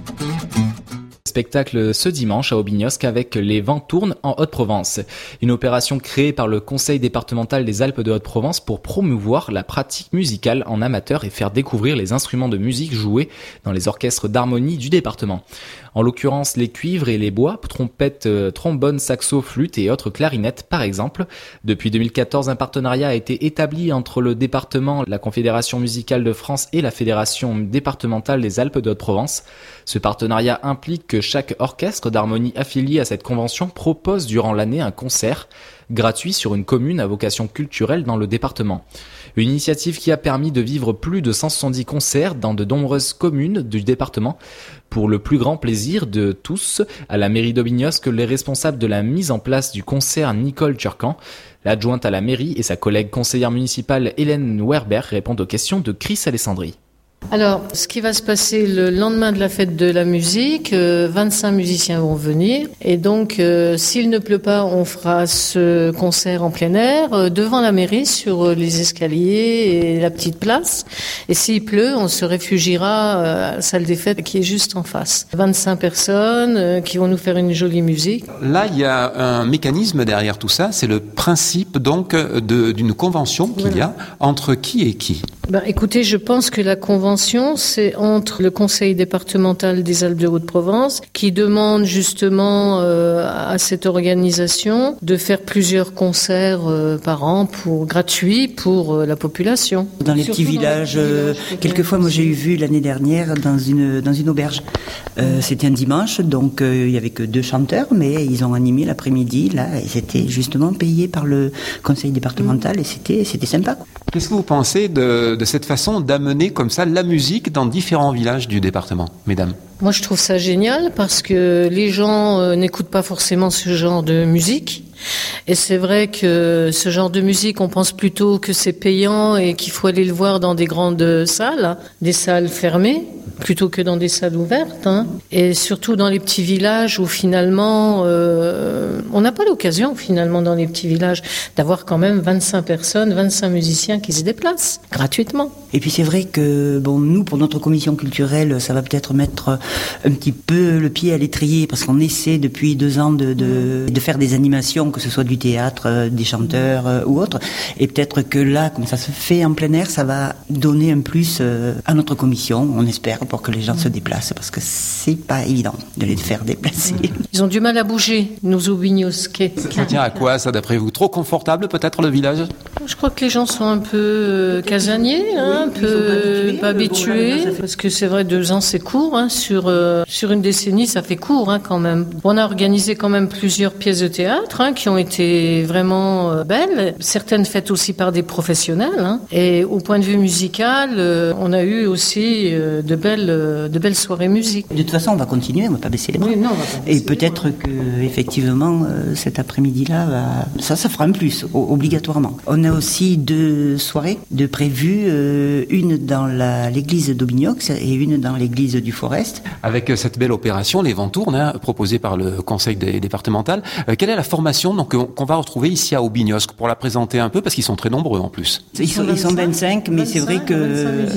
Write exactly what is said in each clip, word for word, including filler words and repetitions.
Spectacle ce dimanche à Aubignosc avec les Ventournes en Haute-Provence. Une opération créée par le Conseil départemental des Alpes de Haute-Provence pour promouvoir la pratique musicale en amateur et faire découvrir les instruments de musique joués dans les orchestres d'harmonie du département. En l'occurrence, les cuivres et les bois, trompettes, trombones, saxo, flûtes et autres clarinettes par exemple. Depuis deux mille quatorze, un partenariat a été établi entre le département, la Confédération musicale de France et la Fédération départementale des Alpes de Haute-Provence. Ce partenariat implique que chaque orchestre d'harmonie affilié à cette convention propose durant l'année un concert gratuit sur une commune à vocation culturelle dans le département. Une initiative qui a permis de vivre plus de cent soixante-dix concerts dans de nombreuses communes du département pour le plus grand plaisir de tous. À la mairie d'Aubignosc, les responsables de la mise en place du concert Nicole Turcan, l'adjointe à la mairie et sa collègue conseillère municipale Hélène Werber répondent aux questions de Chris Alessandri. Alors, ce qui va se passer le lendemain de la fête de la musique, euh, vingt-cinq musiciens vont venir. Et donc, euh, s'il ne pleut pas, on fera ce concert en plein air, euh, devant la mairie, sur euh, les escaliers et la petite place. Et s'il pleut, on se réfugiera euh, à la salle des fêtes qui est juste en face. vingt-cinq personnes euh, qui vont nous faire une jolie musique. Là, il y a un mécanisme derrière tout ça. C'est le principe, donc, de, d'une convention qu'il voilà. y a entre qui et qui. Ben, écoutez, je pense que la convention, c'est entre le Conseil départemental des Alpes de Haute-Provence qui demande justement euh, à cette organisation de faire plusieurs concerts euh, par an pour gratuits pour euh, la population. Dans les petits villages, euh, quelquefois, moi j'ai eu vu l'année dernière dans une dans une auberge. Euh, c'était un dimanche, donc euh, il y avait que deux chanteurs, mais ils ont animé l'après-midi là, et c'était justement payé par le Conseil départemental, et c'était c'était sympa. Qu'est-ce que vous pensez de de cette façon d'amener comme ça la musique dans différents villages du département, mesdames? Moi, je trouve ça génial parce que les gens euh, n'écoutent pas forcément ce genre de musique. Et c'est vrai que ce genre de musique, on pense plutôt que c'est payant et qu'il faut aller le voir dans des grandes salles, des salles fermées, plutôt que dans des salles ouvertes. Hein. Et surtout dans les petits villages où finalement, euh, on n'a pas l'occasion finalement dans les petits villages d'avoir quand même vingt-cinq personnes, vingt-cinq musiciens qui se déplacent gratuitement. Et puis c'est vrai que bon, nous, pour notre commission culturelle, ça va peut-être mettre un petit peu le pied à l'étrier parce qu'on essaie depuis deux ans de, de, de faire des animations, que ce soit du théâtre, des chanteurs euh, ou autre. Et peut-être que là, comme ça se fait en plein air, ça va donner un plus euh, à notre commission, on espère, pour que les gens se déplacent, parce que c'est pas évident de les faire déplacer. Ils ont du mal à bouger, nos Aubignosquais. Ça, ça tient à quoi, ça, d'après vous? Trop confortable, peut-être, le village? Je crois que les gens sont un peu euh, casaniers, hein, un peu euh, pas habitués, habitués parce que c'est vrai, deux ans, c'est court. Hein, sur, euh, sur une décennie, ça fait court hein, quand même. On a organisé quand même plusieurs pièces de théâtre hein, qui ont été vraiment euh, belles, certaines faites aussi par des professionnels. Hein. Et au point de vue musical, euh, on a eu aussi euh, de belles, euh, de belles soirées musique. De toute façon, on va continuer, on va pas baisser les bras. Oui, non, on va pas baisser Et peut-être que effectivement, euh, cet après-midi-là, va... ça, ça fera un plus, o- obligatoirement. On a aussi deux soirées de prévues, euh, une dans la, l'église d'Aubignosc et une dans l'église du Forest. Avec cette belle opération, les Ventournes, hein, proposée par le conseil des, départemental, euh, quelle est la formation donc, qu'on, qu'on va retrouver ici à Aubignosc pour la présenter un peu, parce qu'ils sont très nombreux en plus? Ils sont, ils sont vingt-cinq, mais c'est vrai que...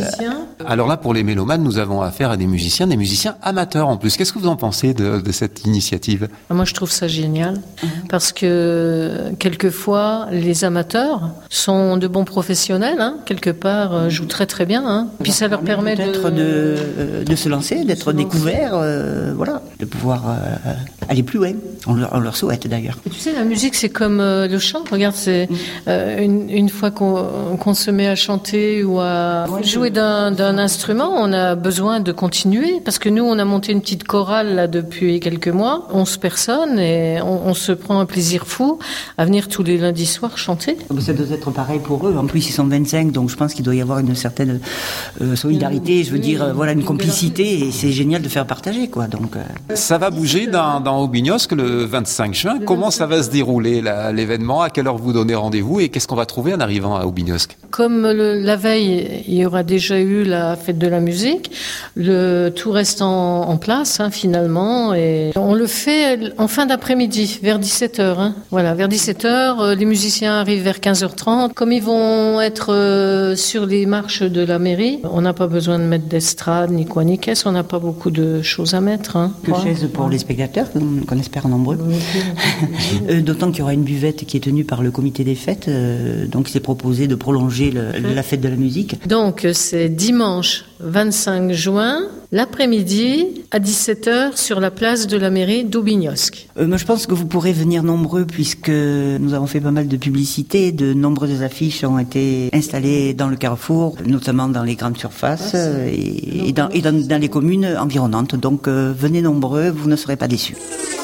Alors là, pour les mélomanes, nous avons affaire à des musiciens, des musiciens amateurs en plus. Qu'est-ce que vous en pensez de, de cette initiative? Moi, je trouve ça génial, parce que quelquefois, les amateurs sont de bons professionnels, hein, quelque part, euh, jouent très très bien. Hein. Puis ça leur permet peut-être de, de, de se lancer, d'être découverts, euh, voilà, de pouvoir euh, aller plus loin. On leur, on leur souhaite d'ailleurs. Et tu sais, la musique, c'est comme euh, le chant. Regarde, c'est euh, une, une fois qu'on, qu'on se met à chanter ou à jouer d'un, d'un instrument, on a besoin de continuer, parce que nous, on a monté une petite chorale là depuis quelques mois, onze personnes, et on, on se prend un plaisir fou à venir tous les lundis soirs chanter. Ça doit être pareil pour eux. En plus, ils sont vingt-cinq, donc je pense qu'il doit y avoir une certaine euh, solidarité, je veux dire, euh, voilà, une complicité, et c'est génial de faire partager, quoi. Donc, euh... ça va bouger dans, dans Aubignosc le vingt-cinq juin. Comment ça va se dérouler là, l'événement? À quelle heure vous donnez rendez-vous et qu'est-ce qu'on va trouver en arrivant à Aubignosc? Comme le, la veille, il y aura déjà eu la fête de la musique, le tout reste en, en place hein, finalement, et on le fait en fin d'après-midi, vers dix-sept heures. Hein. Voilà, vers dix-sept heures, les musiciens arrivent vers quinze heures trente. Comme ils vont être euh, sur les marches marche de la mairie, on n'a pas besoin de mettre d'estrade, ni quoi, ni caisse, on n'a pas beaucoup de choses à mettre. Hein. De chaises pour les spectateurs, qu'on espère nombreux. euh, d'autant qu'il y aura une buvette qui est tenue par le comité des fêtes, euh, donc il s'est proposé de prolonger le, la fête de la musique. Donc c'est dimanche vingt-cinq juin, l'après-midi, à dix-sept heures, sur la place de la mairie d'Aubignosc. Euh, moi je pense que vous pourrez venir nombreux, puisque nous avons fait pas mal de publicité, de nombreuses affiches ont été installées dans le carrefour, notamment dans les grandes surfaces euh, et, et, dans, et dans, dans les communes environnantes. Donc euh, venez nombreux, vous ne serez pas déçus.